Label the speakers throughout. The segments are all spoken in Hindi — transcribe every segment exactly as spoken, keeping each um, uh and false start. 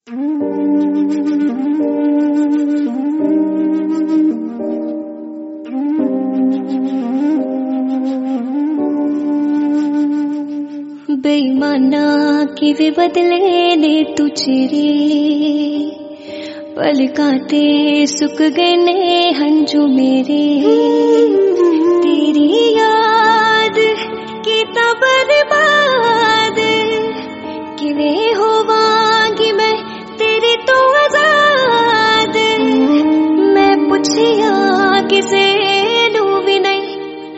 Speaker 1: बेईमाना कि वे बदले ने तुझे पलकाते सुख गए ने हंजू मेरे तेरी याद की तब बर्बाद कि वे होवांगी मैं तेरी तो आजाद मैं पूछिया किसे लूं भी नहीं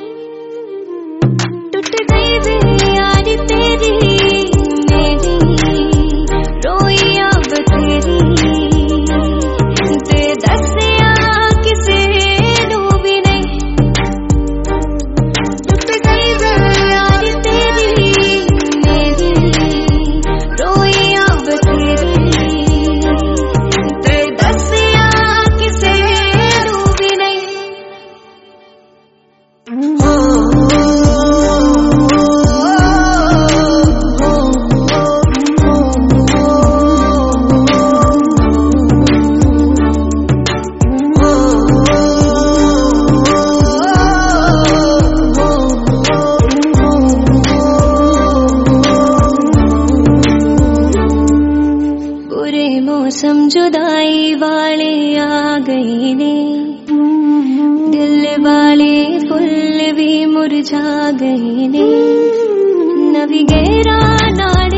Speaker 1: टूट गई वे यारी तेरी मेरी रोई अब तेरी ते दसिया किसे लूं भी नहीं टूट गई वे यारी तेरी मेरी रोई अब तेरी ते दसिया किसे लूं भी नहीं बुरे मौसम जुदाई वाले आ गए ने दिल वाले फुल भी मुरझा गए ने नवी गहरा नाड़